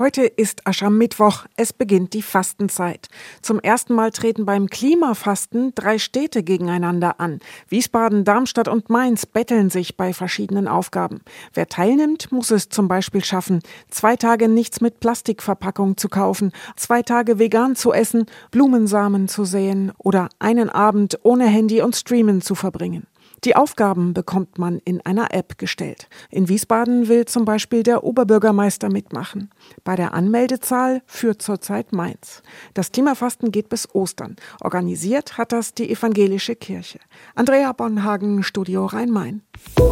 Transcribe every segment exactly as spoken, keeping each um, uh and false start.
Heute ist Aschermittwoch, es beginnt die Fastenzeit. Zum ersten Mal treten beim Klimafasten drei Städte gegeneinander an. Wiesbaden, Darmstadt und Mainz betteln sich bei verschiedenen Aufgaben. Wer teilnimmt, muss es zum Beispiel schaffen, zwei Tage nichts mit Plastikverpackung zu kaufen, zwei Tage vegan zu essen, Blumensamen zu säen oder einen Abend ohne Handy und Streamen zu verbringen. Die Aufgaben bekommt man in einer App gestellt. In Wiesbaden will zum Beispiel der Oberbürgermeister mitmachen. Bei der Anmeldezahl führt zurzeit Mainz. Das Klimafasten geht bis Ostern. Organisiert hat das die evangelische Kirche. Andrea Bonhagen, Studio Rhein-Main.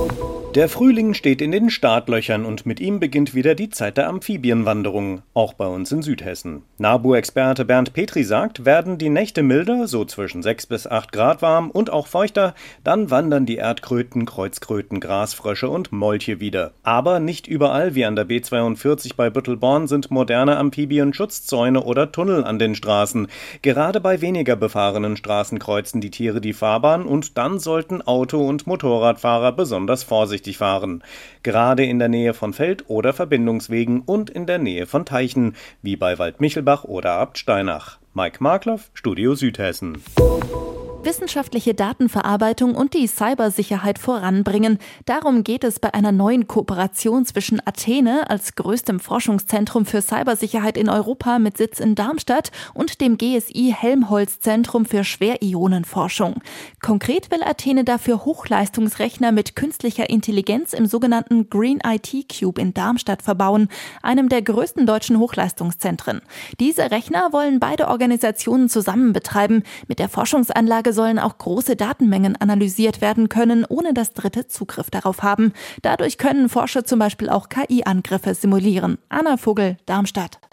Der Frühling steht in den Startlöchern und mit ihm beginnt wieder die Zeit der Amphibienwanderung, auch bei uns in Südhessen. NABU-Experte Bernd Petri sagt, werden die Nächte milder, so zwischen sechs bis acht Grad warm und auch feuchter, dann wandern die Erdkröten, Kreuzkröten, Grasfrösche und Molche wieder. Aber nicht überall wie an der B zweiundvierzig bei Büttelborn sind moderne Amphibien-Schutzzäune oder Tunnel an den Straßen. Gerade bei weniger befahrenen Straßen kreuzen die Tiere die Fahrbahn und dann sollten Auto- und Motorradfahrer besonders vorsichtig fahren. Gerade in der Nähe von Feld- oder Verbindungswegen und in der Nähe von Teichen, wie bei Waldmichelbach oder Abt Steinach. Mike Markloff, Studio Südhessen. Wissenschaftliche Datenverarbeitung und die Cybersicherheit voranbringen. Darum geht es bei einer neuen Kooperation zwischen Athene als größtem Forschungszentrum für Cybersicherheit in Europa mit Sitz in Darmstadt und dem G S I Helmholtz-Zentrum für Schwerionenforschung. Konkret will Athene dafür Hochleistungsrechner mit künstlicher Intelligenz im sogenannten Green I T Cube in Darmstadt verbauen, einem der größten deutschen Hochleistungszentren. Diese Rechner wollen beide Organisationen zusammen betreiben. Mit der Forschungsanlage sollen auch große Datenmengen analysiert werden können, ohne dass Dritte Zugriff darauf haben. Dadurch können Forscher zum Beispiel auch K I-Angriffe simulieren. Anna Vogel, Darmstadt.